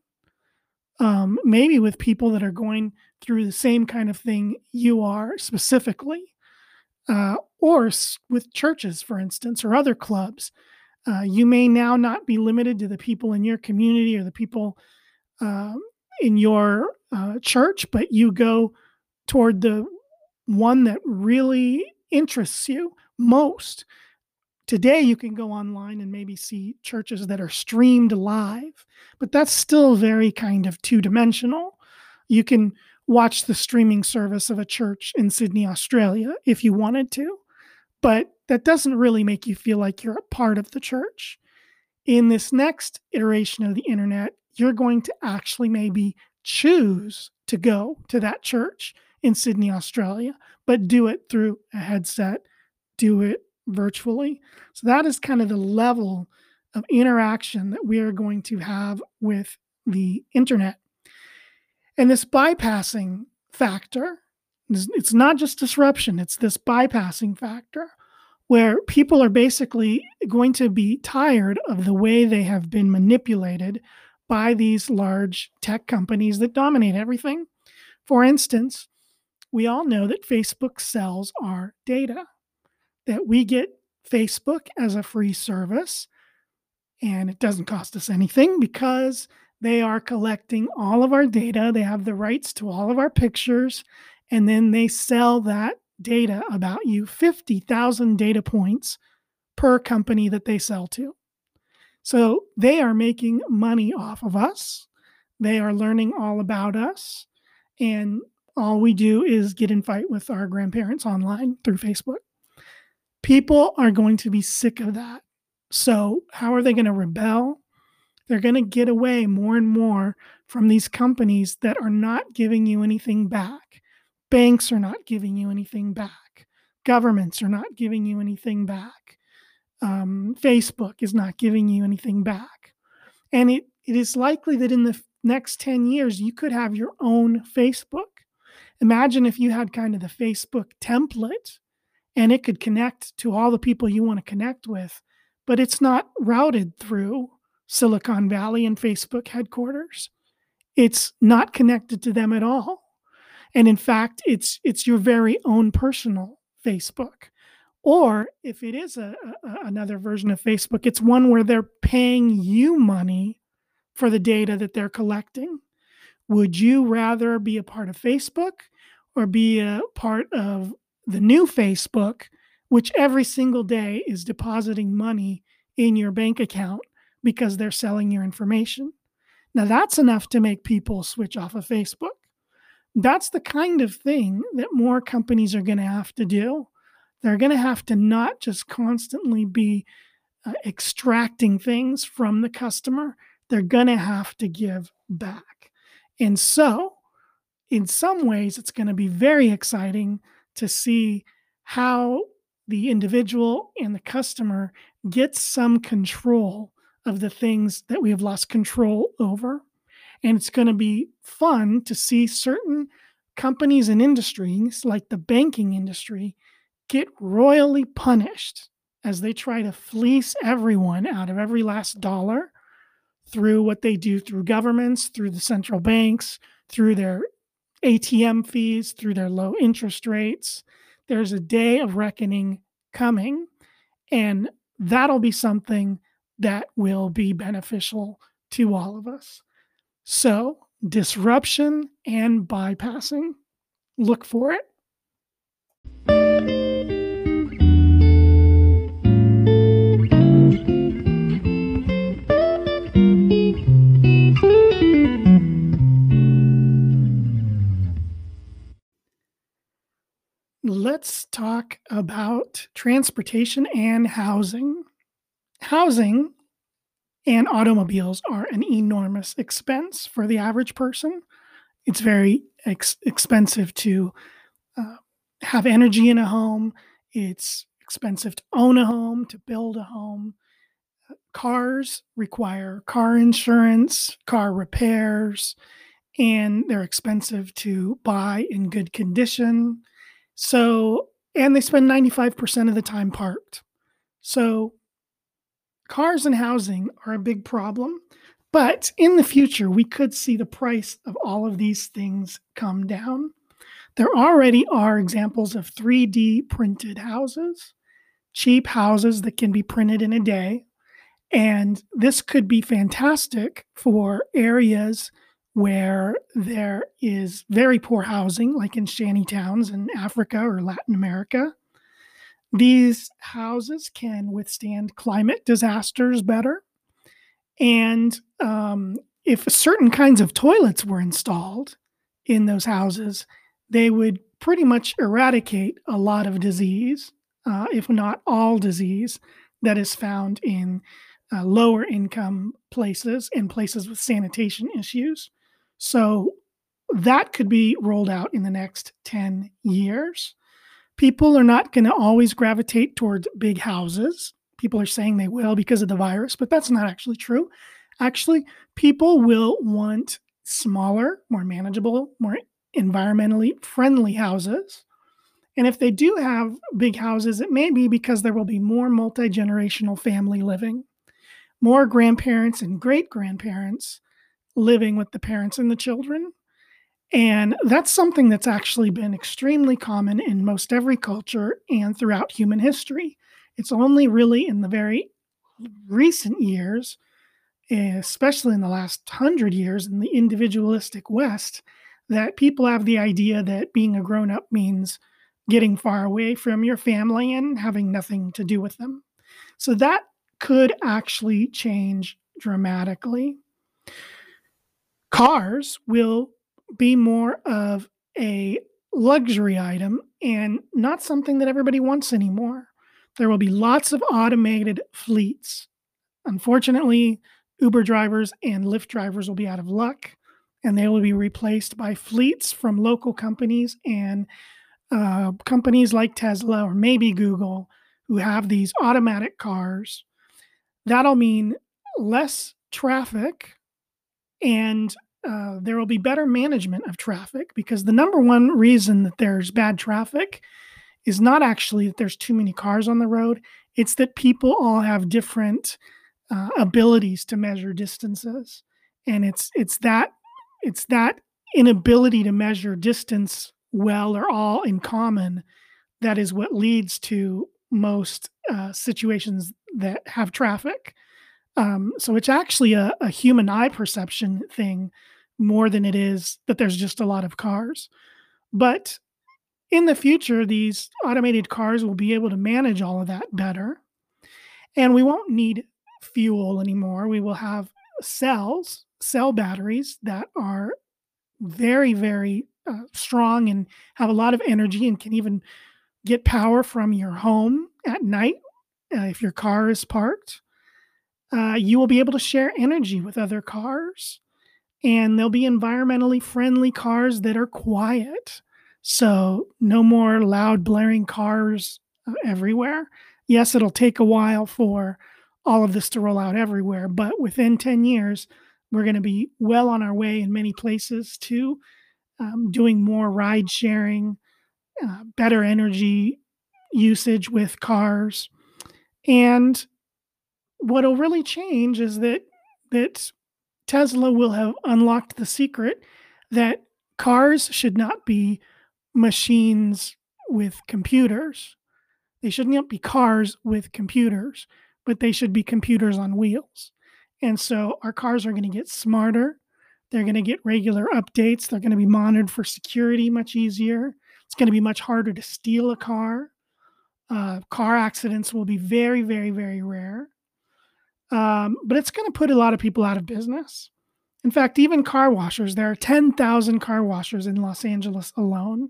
um, maybe with people that are going through the same kind of thing you are specifically, uh, or s- with churches, for instance, or other clubs. Uh, you may now not be limited to the people in your community or the people um, in your uh, church, but you go toward the one that really interests you most. Today, you can go online and maybe see churches that are streamed live, but that's still very kind of two dimensional. You can watch the streaming service of a church in Sydney, Australia, if you wanted to, but that doesn't really make you feel like you're a part of the church. In this next iteration of the internet, you're going to actually maybe choose to go to that church in Sydney, Australia, but do it through a headset, do it virtually. So that is kind of the level of interaction that we are going to have with the internet. And this bypassing factor, it's not just disruption, it's this bypassing factor where people are basically going to be tired of the way they have been manipulated by these large tech companies that dominate everything. For instance, we all know that Facebook sells our data, that we get Facebook as a free service, and it doesn't cost us anything because they are collecting all of our data. They have the rights to all of our pictures, and then they sell that data about you, fifty thousand data points per company that they sell to. So they are making money off of us. They are learning all about us. And all we do is get in fight with our grandparents online through Facebook. People are going to be sick of that. So how are they going to rebel? They're going to get away more and more from these companies that are not giving you anything back. Banks are not giving you anything back. Governments are not giving you anything back. Um, Facebook is not giving you anything back. And it, it is likely that in the next ten years, you could have your own Facebook. Imagine if you had kind of the Facebook template and it could connect to all the people you want to connect with, but it's not routed through Silicon Valley and Facebook headquarters. It's not connected to them at all. And in fact, it's it's your very own personal Facebook. Or if it is a, a, another version of Facebook, it's one where they're paying you money for the data that they're collecting. Would you rather be a part of Facebook or be a part of the new Facebook, which every single day is depositing money in your bank account because they're selling your information? Now, that's enough to make people switch off of Facebook. That's the kind of thing that more companies are going to have to do. They're going to have to not just constantly be uh, extracting things from the customer. They're going to have to give back. And so, in some ways, it's going to be very exciting to see how the individual and the customer gets some control of the things that we have lost control over. And it's going to be fun to see certain companies and industries, like the banking industry, get royally punished as they try to fleece everyone out of every last dollar through what they do through governments, through the central banks, through their A T M fees, through their low interest rates. There's a day of reckoning coming, and that'll be something that will be beneficial to all of us. So, disruption and bypassing. Look for it. Let's talk about transportation and housing. Housing and automobiles are an enormous expense for the average person. It's very ex- expensive to uh, have energy in a home. It's expensive to own a home, to build a home. Cars require car insurance, car repairs, and they're expensive to buy in good condition. So, and they spend ninety-five percent of the time parked. So, cars and housing are a big problem, but in the future, we could see the price of all of these things come down. There already are examples of three D printed houses, cheap houses that can be printed in a day. And this could be fantastic for areas where there is very poor housing, like in shanty towns in Africa or Latin America. These houses can withstand climate disasters better. And um, if certain kinds of toilets were installed in those houses, they would pretty much eradicate a lot of disease, uh, if not all disease, that is found in uh, lower income places and places with sanitation issues. So that could be rolled out in the next ten years. People are not going to always gravitate towards big houses. People are saying they will because of the virus, but that's not actually true. Actually, people will want smaller, more manageable, more environmentally friendly houses. And if they do have big houses, it may be because there will be more multi-generational family living, more grandparents and great-grandparents living with the parents and the children. And that's something that's actually been extremely common in most every culture and throughout human history. It's only really in the very recent years, especially in the last hundred years in the individualistic West, that people have the idea that being a grown-up means getting far away from your family and having nothing to do with them. So that could actually change dramatically. Cars will be more of a luxury item and not something that everybody wants anymore. There will be lots of automated fleets. Unfortunately, Uber drivers and Lyft drivers will be out of luck, and they will be replaced by fleets from local companies and uh, companies like Tesla or maybe Google who have these automatic cars. That'll mean less traffic, and uh, there will be better management of traffic, because the number one reason that there's bad traffic is not actually that there's too many cars on the road. It's that people all have different uh, abilities to measure distances, and it's it's that it's that inability to measure distance well or all in common that is what leads to most uh, situations that have traffic. Um, so it's actually a, a human eye perception thing more than it is that there's just a lot of cars. But in the future, these automated cars will be able to manage all of that better. And we won't need fuel anymore. We will have cells, cell batteries that are very, very uh, strong and have a lot of energy and can even get power from your home at night uh, if your car is parked. Uh, you will be able to share energy with other cars, and there'll be environmentally friendly cars that are quiet. So no more loud blaring cars uh, everywhere. Yes, it'll take a while for all of this to roll out everywhere, but within ten years, we're going to be well on our way in many places to um, doing more ride sharing, uh, better energy usage with cars. And what'll really change is that that Tesla will have unlocked the secret that cars should not be machines with computers. They should not be cars with computers, but they should be computers on wheels. And so our cars are going to get smarter. They're going to get regular updates. They're going to be monitored for security much easier. It's going to be much harder to steal a car. Uh, car accidents will be very, very, very rare. Um, but it's going to put a lot of people out of business. In fact, even car washers, there are ten thousand car washers in Los Angeles alone.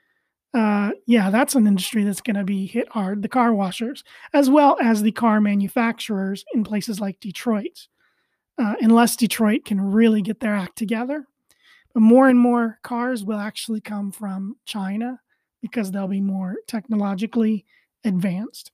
Uh, yeah, that's an industry that's going to be hit hard, the car washers, as well as the car manufacturers in places like Detroit, uh, unless Detroit can really get their act together. But more and more cars will actually come from China because they'll be more technologically advanced.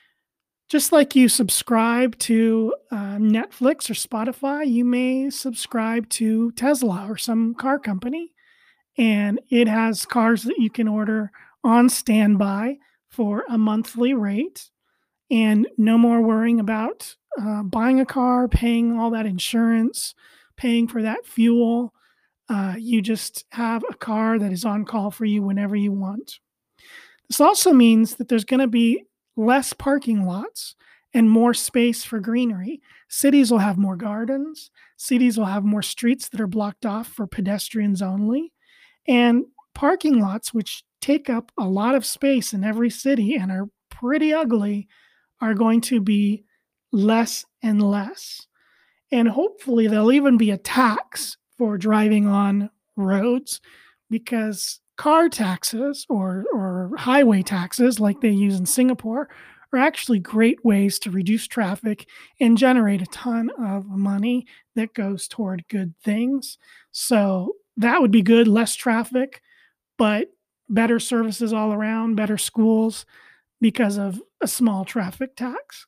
Just like you subscribe to uh, Netflix or Spotify, you may subscribe to Tesla or some car company, and it has cars that you can order on standby for a monthly rate, and no more worrying about uh, buying a car, paying all that insurance, paying for that fuel. Uh, you just have a car that is on call for you whenever you want. This also means that there's going to be less parking lots and more space for greenery. Cities will have more gardens. Cities will have more streets that are blocked off for pedestrians only. And parking lots, which take up a lot of space in every city and are pretty ugly, are going to be less and less. And hopefully there'll even be a tax for driving on roads, because car taxes or, or highway taxes like they use in Singapore are actually great ways to reduce traffic and generate a ton of money that goes toward good things. So that would be good, less traffic, but better services all around, better schools because of a small traffic tax.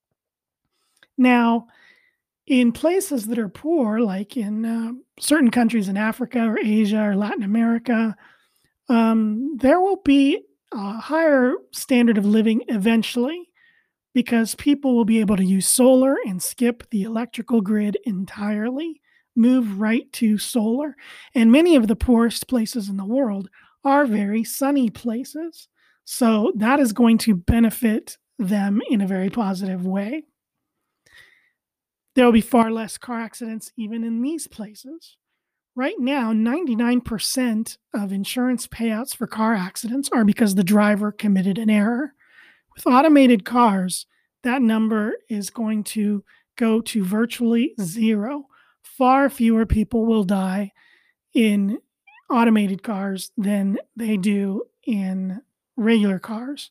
Now, in places that are poor, like in uh, certain countries in Africa or Asia or Latin America, Um, there will be a higher standard of living eventually, because people will be able to use solar and skip the electrical grid entirely, move right to solar. And many of the poorest places in the world are very sunny places. So that is going to benefit them in a very positive way. There will be far less car accidents even in these places. Right now, ninety-nine percent of insurance payouts for car accidents are because the driver committed an error. With automated cars, that number is going to go to virtually zero. Far fewer people will die in automated cars than they do in regular cars.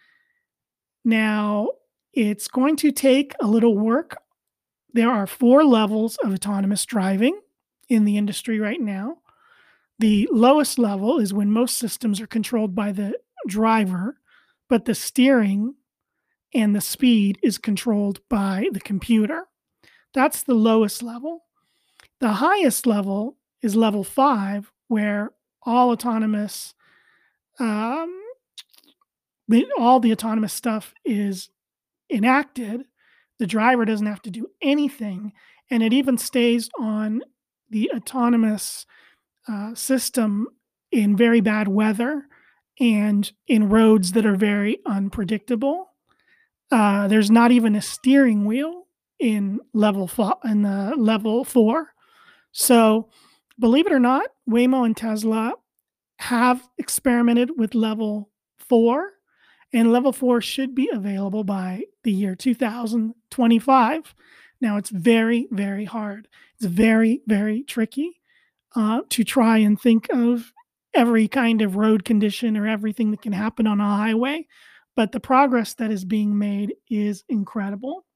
Now, it's going to take a little work. There are four levels of autonomous driving. in the industry right now. The lowest level is when most systems are controlled by the driver, but the steering and the speed is controlled by the computer. That's the lowest level. The highest level is level five, where all autonomous, um, all the autonomous stuff is enacted. The driver doesn't have to do anything, and it even stays on the autonomous uh, system in very bad weather and in roads that are very unpredictable. Uh, there's not even a steering wheel in level fo- in the level four. So, believe it or not, Waymo and Tesla have experimented with level four, and level four should be available by the year two thousand twenty-five. Now, it's very, very hard. It's very, very tricky uh, to try and think of every kind of road condition or everything that can happen on a highway, but the progress that is being made is incredible.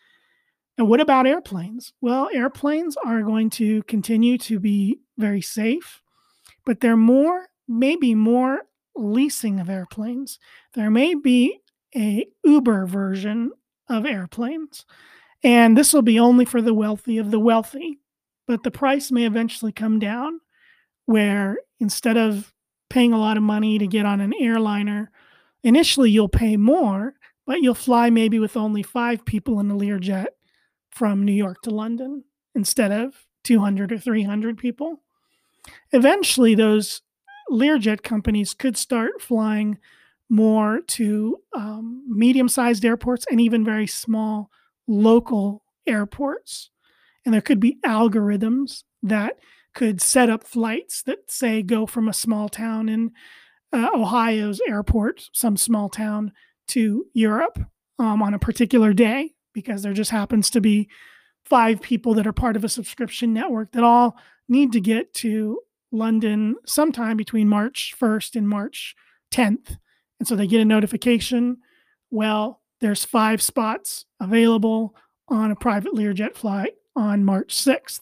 And what about airplanes? Well, airplanes are going to continue to be very safe, but they're more, maybe more leasing of airplanes. There may be a Uber version of airplanes, and this will be only for the wealthy of the wealthy. But the price may eventually come down, where instead of paying a lot of money to get on an airliner, initially you'll pay more, but you'll fly maybe with only five people in the Learjet from New York to London instead of two hundred or three hundred people. Eventually, those Learjet companies could start flying more to um, medium-sized airports and even very small local airports. And there could be algorithms that could set up flights that, say, go from a small town in uh, Ohio's airport, some small town, to Europe um, on a particular day, because there just happens to be five people that are part of a subscription network that all need to get to London sometime between March first and March tenth. And so they get a notification, well, there's five spots available on a private Learjet flight on March sixth.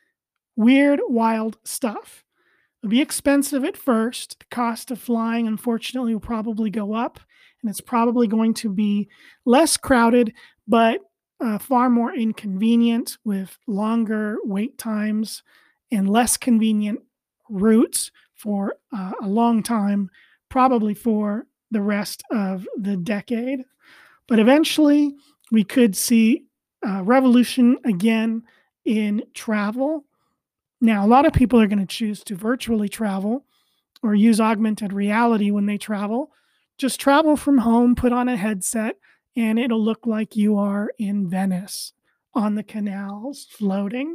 Weird, wild stuff. It'll be expensive at first. The cost of flying, unfortunately, will probably go up, and it's probably going to be less crowded, but uh, far more inconvenient, with longer wait times and less convenient routes for uh, a long time, probably for the rest of the decade. But eventually, we could see a revolution again in travel. Now, a lot of people are going to choose to virtually travel or use augmented reality when they travel. Just travel from home, put on a headset, and it'll look like you are in Venice on the canals floating.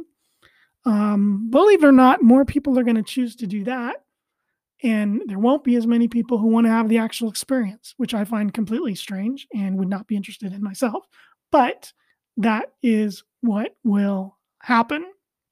Um, believe it or not, more people are going to choose to do that. And there won't be as many people who want to have the actual experience, which I find completely strange and would not be interested in myself. But that is what will happen.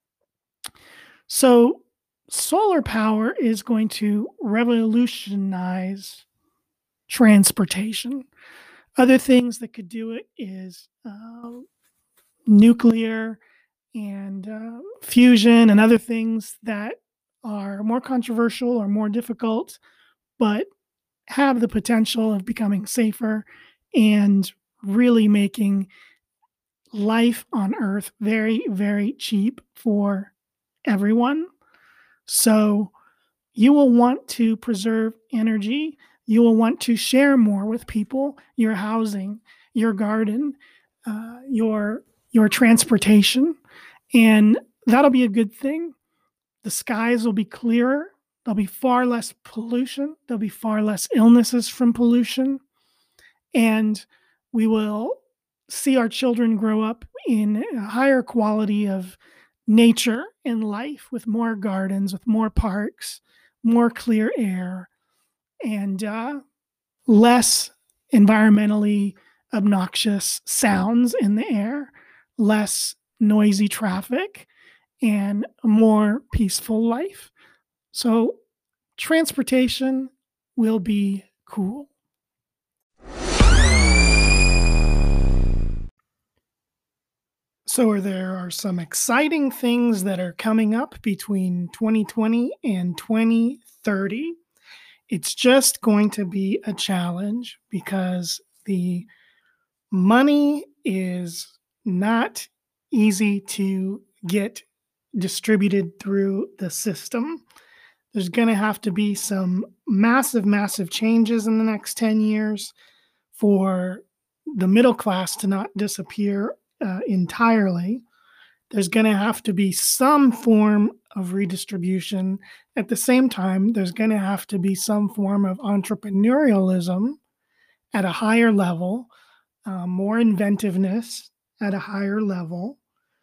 So solar power is going to revolutionize transportation. Other things that could do it is uh, nuclear and uh, fusion and other things that are more controversial or more difficult, but have the potential of becoming safer and really making life on Earth very, very cheap for everyone. So you will want to preserve energy. You will want to share more with people, your housing, your garden, uh, your your transportation, and that'll be a good thing. The skies will be clearer. There'll be far less pollution. There'll be far less illnesses from pollution. And we will see our children grow up in a higher quality of nature and life, with more gardens, with more parks, more clear air, and uh, less environmentally obnoxious sounds in the air, less noisy traffic, and a more peaceful life. So transportation will be cool. So there are some exciting things that are coming up between twenty twenty and twenty thirty. It's just going to be a challenge because the money is not easy to get distributed through the system. There's going to have to be some massive, massive changes in the next ten years for the middle class to not disappear uh, entirely. There's going to have to be some form of redistribution. At the same time, there's going to have to be some form of entrepreneurialism at a higher level, uh, more inventiveness at a higher level,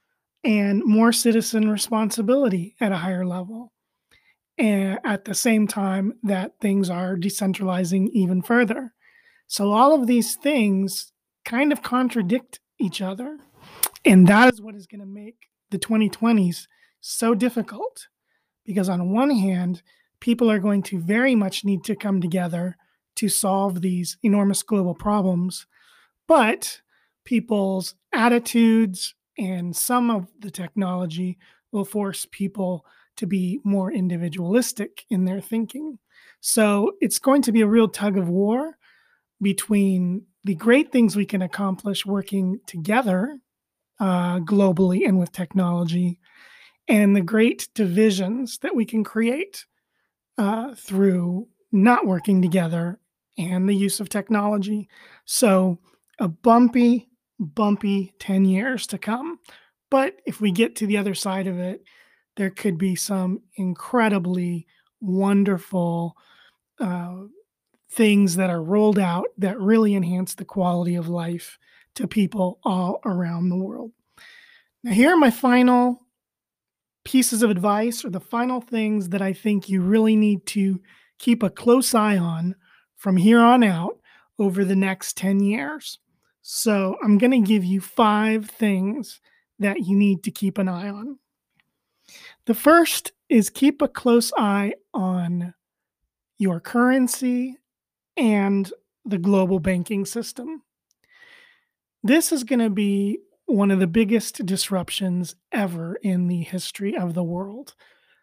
and more citizen responsibility at a higher level. And at the same time that things are decentralizing even further. So all of these things kind of contradict each other. And that is what is going to make the twenty twenties so difficult. Because on one hand, people are going to very much need to come together to solve these enormous global problems. But people's attitudes and some of the technology will force people to be more individualistic in their thinking. So it's going to be a real tug of war between the great things we can accomplish working together uh, globally and with technology, and the great divisions that we can create uh, through not working together and the use of technology. So a bumpy, bumpy ten years to come. But if we get to the other side of it, there could be some incredibly wonderful uh, things that are rolled out that really enhance the quality of life to people all around the world. Now, here are my final pieces of advice, or the final things that I think you really need to keep a close eye on from here on out over the next ten years. So I'm going to give you five things that you need to keep an eye on. The first is keep a close eye on your currency and the global banking system. This is going to be one of the biggest disruptions ever in the history of the world.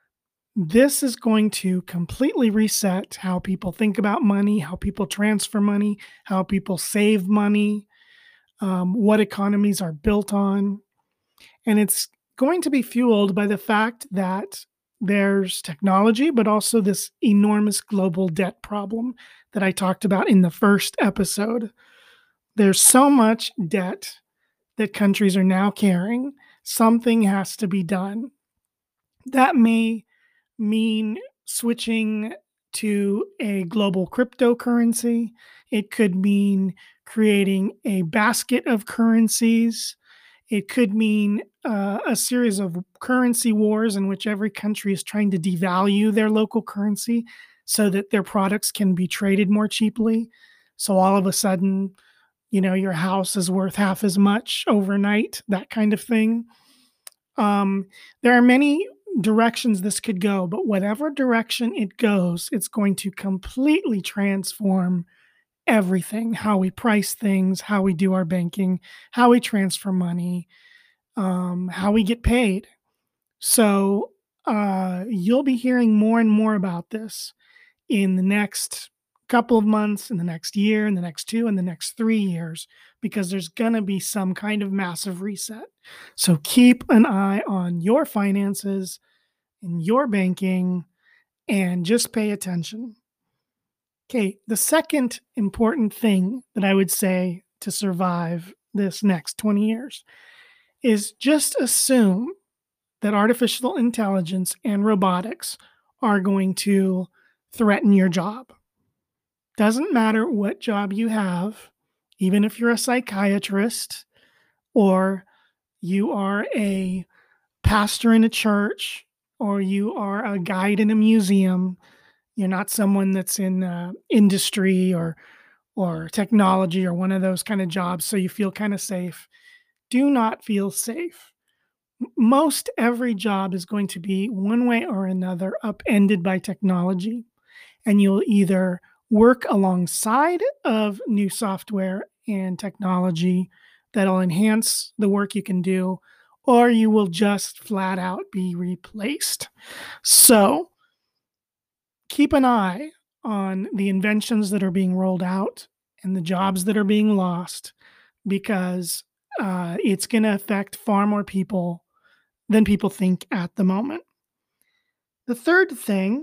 This is going to completely reset how people think about money, how people transfer money, how people save money, um, what economies are built on. And it's going to be fueled by the fact that there's technology, but also this enormous global debt problem that I talked about in the first episode. There's so much debt that countries are now carrying. Something has to be done. That may mean switching to a global cryptocurrency. It could mean creating a basket of currencies. It could mean uh, a series of currency wars in which every country is trying to devalue their local currency so that their products can be traded more cheaply. So all of a sudden, you know, your house is worth half as much overnight, that kind of thing. Um, there are many directions this could go, but whatever direction it goes, it's going to completely transform everything, how we price things, how we do our banking, how we transfer money, um, how we get paid. So uh, you'll be hearing more and more about this in the next couple of months, in the next year, in the next two, in the next three years, because there's going to be some kind of massive reset. So keep an eye on your finances and your banking and just pay attention. Okay, the second important thing that I would say to survive this next twenty years is just assume that artificial intelligence and robotics are going to threaten your job. Doesn't matter what job you have, even if you're a psychiatrist or you are a pastor in a church or you are a guide in a museum. You're not someone that's in uh, industry or or technology or one of those kind of jobs, so you feel kind of safe. Do not feel safe. Most every job is going to be one way or another upended by technology, and you'll either work alongside of new software and technology that'll enhance the work you can do, or you will just flat out be replaced. So keep an eye on the inventions that are being rolled out and the jobs that are being lost, because uh, it's going to affect far more people than people think at the moment. The third thing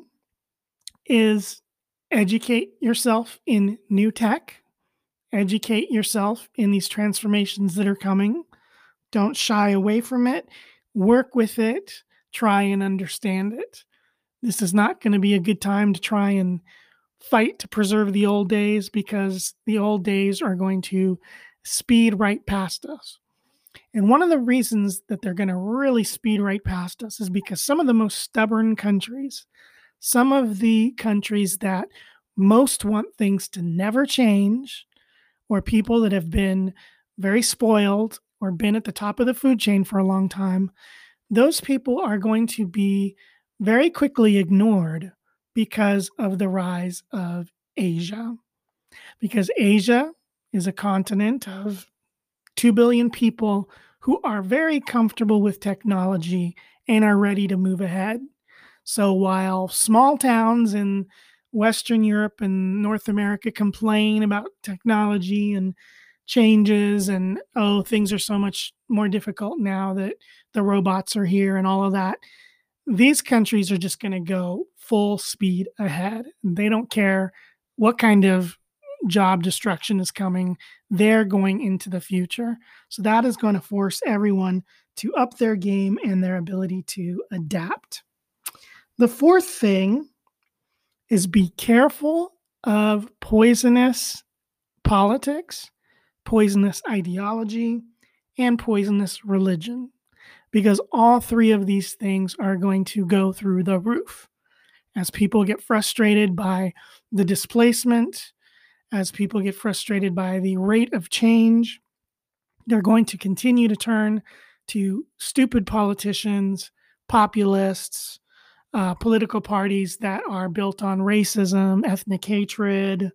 is educate yourself in new tech, educate yourself in these transformations that are coming. Don't shy away from it. Work with it. Try and understand it. This is not going to be a good time to try and fight to preserve the old days, because the old days are going to speed right past us. And one of the reasons that they're going to really speed right past us is because some of the most stubborn countries, some of the countries that most want things to never change, or people that have been very spoiled or been at the top of the food chain for a long time, those people are going to be very quickly ignored because of the rise of Asia. Because Asia is a continent of two billion people who are very comfortable with technology and are ready to move ahead. So while small towns in Western Europe and North America complain about technology and changes and, oh, things are so much more difficult now that the robots are here and all of that, these countries are just going to go full speed ahead. They don't care what kind of job destruction is coming. They're going into the future. So that is going to force everyone to up their game and their ability to adapt. The fourth thing is be careful of poisonous politics, poisonous ideology, and poisonous religion, because all three of these things are going to go through the roof. As people get frustrated by the displacement, as people get frustrated by the rate of change, they're going to continue to turn to stupid politicians, populists, uh, political parties that are built on racism, ethnic hatred,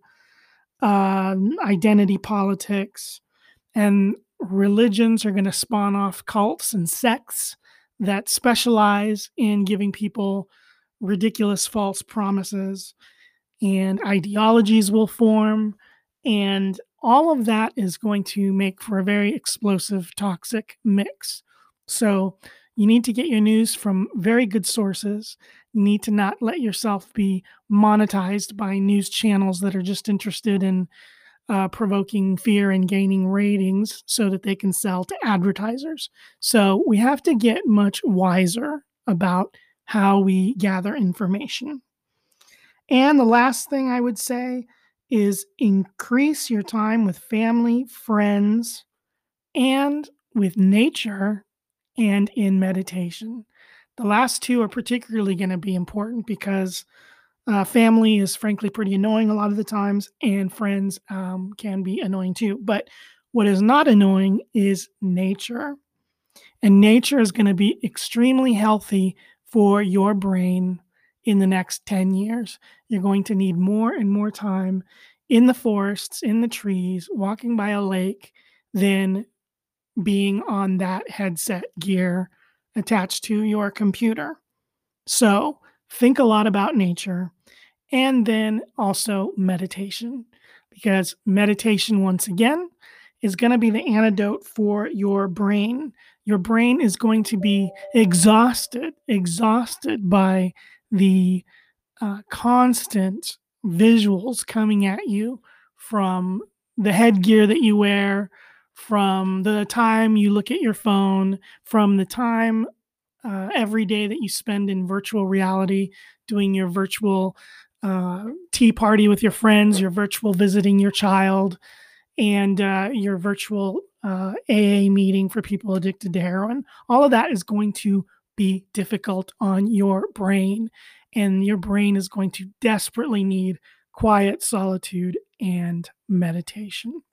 uh, identity politics, and religions are going to spawn off cults and sects that specialize in giving people ridiculous false promises, and ideologies will form, and all of that is going to make for a very explosive, toxic mix. So you need to get your news from very good sources. You need to not let yourself be monetized by news channels that are just interested in uh, provoking fear and gaining ratings so that they can sell to advertisers. So we have to get much wiser about how we gather information. And the last thing I would say is increase your time with family, friends, and with nature and in meditation. The last two are particularly going to be important because uh, family is frankly pretty annoying a lot of the times, and friends um, can be annoying too. But what is not annoying is nature. And nature is going to be extremely healthy for your brain in the next ten years. You're going to need more and more time in the forests, in the trees, walking by a lake than being on that headset gear attached to your computer. So think a lot about nature, and then also meditation, because meditation, once again, is going to be the antidote for your brain. Your brain is going to be exhausted, exhausted by the uh, constant visuals coming at you from the headgear that you wear, from the time you look at your phone, from the time uh, every day that you spend in virtual reality, doing your virtual uh, tea party with your friends, your virtual visiting your child, and uh, your virtual uh, A A meeting for people addicted to heroin. All of that is going to be difficult on your brain, and your brain is going to desperately need quiet, solitude, and meditation.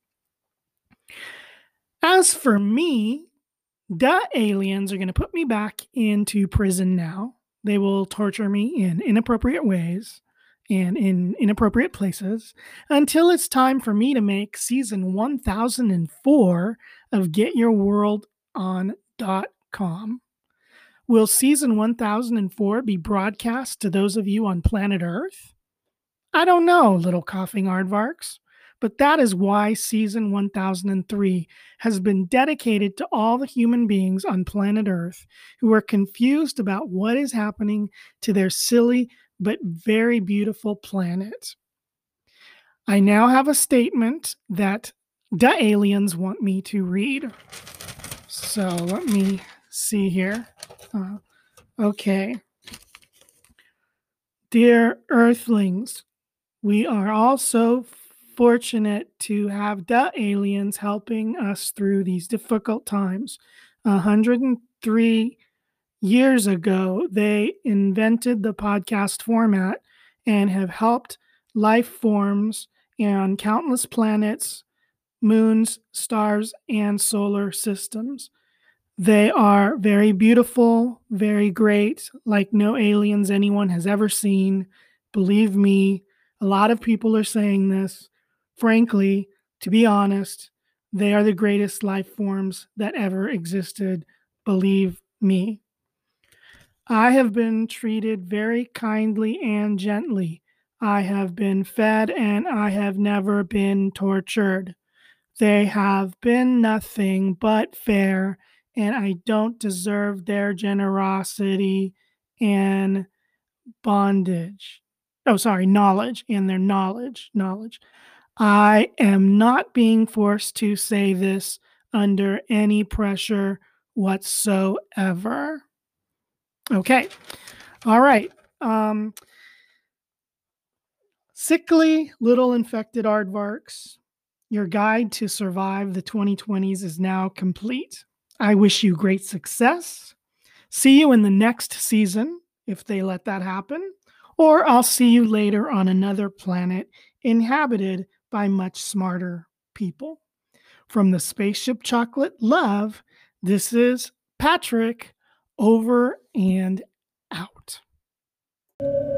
As for me, the aliens are going to put me back into prison now. They will torture me in inappropriate ways and in inappropriate places until it's time for me to make season one thousand four of Get Your World On dot com. Will season one thousand four be broadcast to those of you on planet Earth? I don't know, little coughing aardvarks, but that is why season one thousand three has been dedicated to all the human beings on planet Earth who are confused about what is happening to their silly but very beautiful planet. I now have a statement that the aliens want me to read. So let me see here. Uh, okay. Dear Earthlings, we are all so fortunate to have the aliens helping us through these difficult times. one hundred three years ago, they invented the podcast format and have helped life forms on countless planets, moons, stars, and solar systems. They are very beautiful, very great, like no aliens anyone has ever seen. Believe me, a lot of people are saying this. Frankly, to be honest, they are the greatest life forms that ever existed. Believe me. I have been treated very kindly and gently. I have been fed and I have never been tortured. They have been nothing but fair, and I don't deserve their generosity and bondage. Oh, sorry, knowledge and their knowledge. Knowledge. I am not being forced to say this under any pressure whatsoever. Okay. All right. Um, sickly little infected aardvarks. Your guide to survive the twenty twenties is now complete. I wish you great success. See you in the next season, if they let that happen, or I'll see you later on another planet inhabited by much smarter people. From the Spaceship Chocolate Love, this is Patrick, over and out.